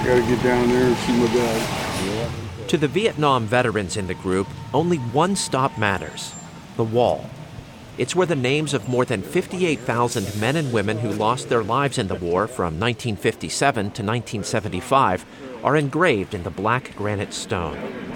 gotta get down there and see my dad. To the Vietnam veterans in the group, only one stop matters: the wall. It's where the names of more than 58,000 men and women who lost their lives in the war from 1957 to 1975 are engraved in the black granite stone.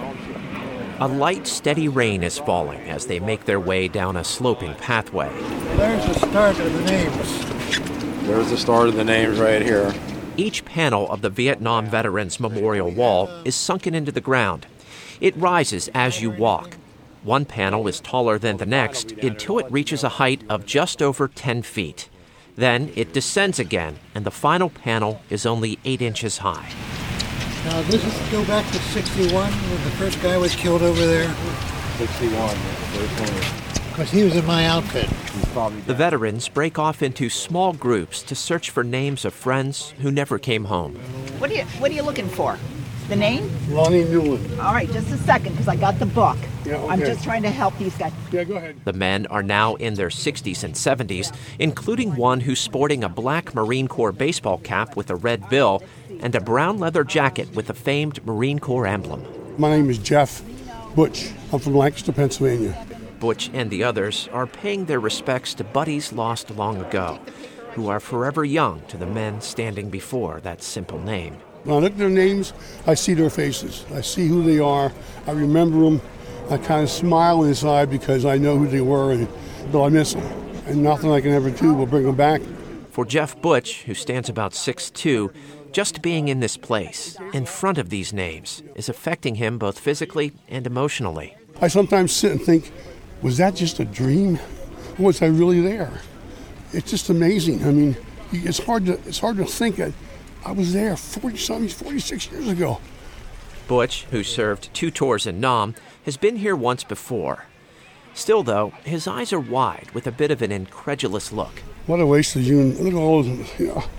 A light, steady rain is falling as they make their way down a sloping pathway. There's the start of the names. There's the start of the names right here. Each panel of the Vietnam Veterans Memorial Wall is sunken into the ground. It rises as you walk. One panel is taller than the next until it reaches a height of just over 10 feet. Then it descends again, and the final panel is only 8 inches high. Now, does this go back to 61 when the first guy was killed over there? 61, first one. Because he was in my outfit. The veterans break off into small groups to search for names of friends who never came home. What are you looking for? The name? Lonnie Newland. All right, just a second, because I got the book. Yeah, okay. I'm just trying to help these guys. Yeah, go ahead. The men are now in their 60s and 70s, including one who's sporting a black Marine Corps baseball cap with a red bill and a brown leather jacket with the famed Marine Corps emblem. My name is Jeff Butch. I'm from Lancaster, Pennsylvania. Butch and the others are paying their respects to buddies lost long ago, who are forever young to the men standing before that simple name. When I look at their names, I see their faces. I see who they are. I remember them. I kind of smile inside because I know who they were, but I miss them. And nothing I can ever do will bring them back. For Jeff Butch, who stands about 6'2", just being in this place, in front of these names, is affecting him both physically and emotionally. I sometimes sit and think, was that just a dream? Or was I really there? It's just amazing. I mean, it's hard to think that I was there 46 years ago. Butch, who served 2 tours in Nam, has been here once before. Still, though, his eyes are wide with a bit of an incredulous look. What a waste of June. Look at all those,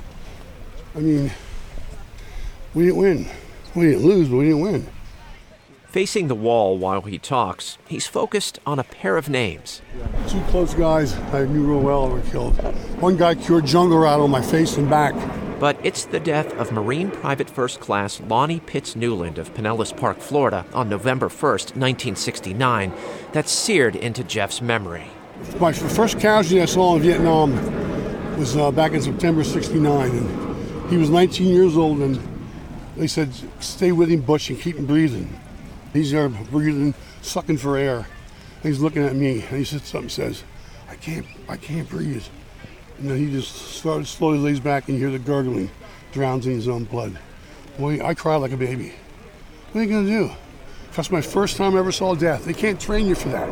I mean, we didn't win. We didn't lose, but we didn't win. Facing the wall while he talks, he's focused on a pair of names. 2 close guys I knew real well were killed. One guy cured jungle rattle on my face and back. But it's the death of Marine Private First Class Lonnie Pitts Newland of Pinellas Park, Florida, on November 1st, 1969, that's seared into Jeff's memory. My first casualty I saw in Vietnam was back in September '69, and he was 19 years old, and they said, stay with him, Butch, and keep him breathing. He's there breathing, sucking for air. And he's looking at me, and he says, I can't breathe. And then he just slowly lays back, and you hear the gurgling, drowns in his own blood. Boy, I cried like a baby. What are you going to do? That's my first time I ever saw death. They can't train you for that.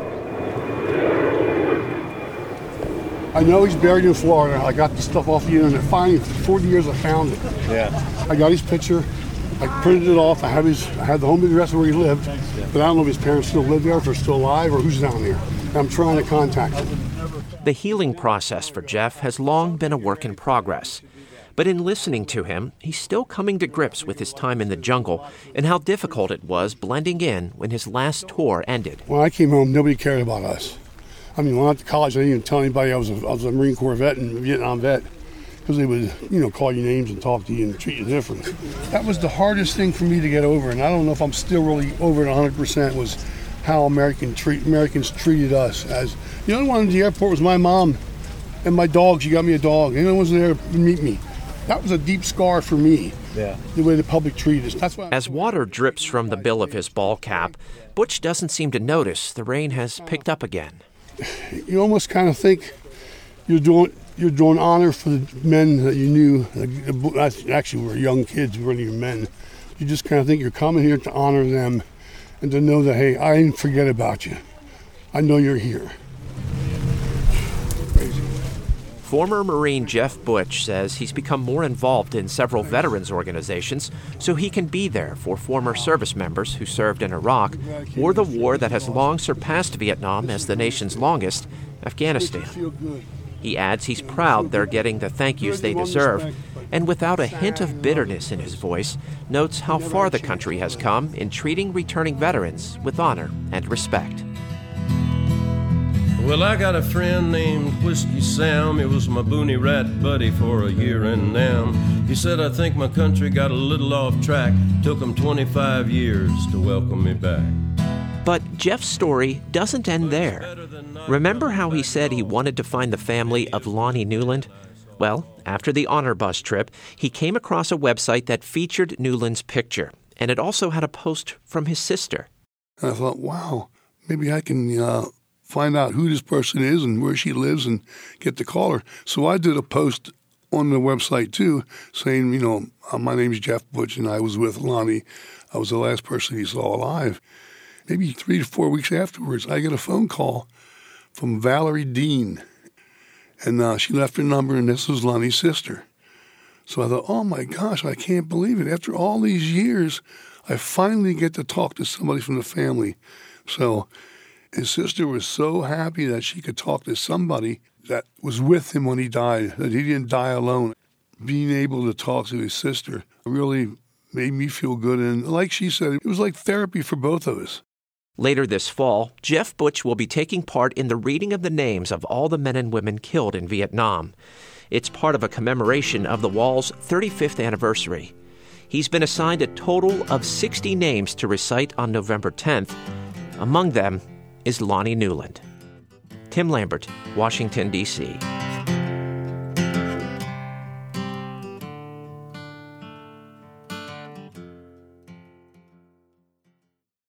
I know he's buried in Florida. I got this stuff off the internet. Finally, for 40 years, I found it. Yeah. I got his picture. I printed it off. I had the home address where he lived, but I don't know if his parents still live there, if they're still alive, or who's down there. I'm trying to contact him. The healing process for Jeff has long been a work in progress. But in listening to him, he's still coming to grips with his time in the jungle and how difficult it was blending in when his last tour ended. When I came home, nobody cared about us. I mean, when I went to college, I didn't even tell anybody I was a Marine Corps vet and a Vietnam vet, because they would, call you names and talk to you and treat you different. That was the hardest thing for me to get over, and I don't know if I'm still really over it 100%, was how Americans treated us. As the only one in the airport was my mom and my dog. She got me a dog. Anyone was there to meet me. That was a deep scar for me. Yeah. The way the public treated us. That's why. As water drips from the bill of his ball cap, Butch doesn't seem to notice the rain has picked up again. You almost kind of think you're doing honor for the men that you knew. Actually, we were young kids. We weren't even men. You just kind of think you're coming here to honor them and to know that, hey, I didn't forget about you. I know you're here. Crazy. Former Marine Jeff Butch says he's become more involved in several veterans organizations so he can be there for former service members who served in Iraq or the war that has long surpassed Vietnam as the nation's longest, Afghanistan. He adds he's proud they're getting the thank yous they deserve, and without a hint of bitterness in his voice, notes how far the country has come in treating returning veterans with honor and respect. Well, I got a friend named Whiskey Sam. He was my boonie rat buddy for a year and now. He said, I think my country got a little off track. Took him 25 years to welcome me back. But Jeff's story doesn't end there. Remember how he said he wanted to find the family of Lonnie Newland? Well, after the honor bus trip, he came across a website that featured Newland's picture, and it also had a post from his sister. And I thought, wow, maybe I can find out who this person is and where she lives and get to call her. So I did a post on the website, too, saying, my name is Jeff Butch, and I was with Lonnie. I was the last person he saw alive. Maybe 3 to 4 weeks afterwards, I get a phone call from Valerie Dean. And she left her number, and this was Lonnie's sister. So I thought, oh, my gosh, I can't believe it. After all these years, I finally get to talk to somebody from the family. So his sister was so happy that she could talk to somebody that was with him when he died, that he didn't die alone. Being able to talk to his sister really made me feel good. And like she said, it was like therapy for both of us. Later this fall, Jeff Butch will be taking part in the reading of the names of all the men and women killed in Vietnam. It's part of a commemoration of the wall's 35th anniversary. He's been assigned a total of 60 names to recite on November 10th. Among them is Lonnie Newland. Tim Lambert, Washington, D.C.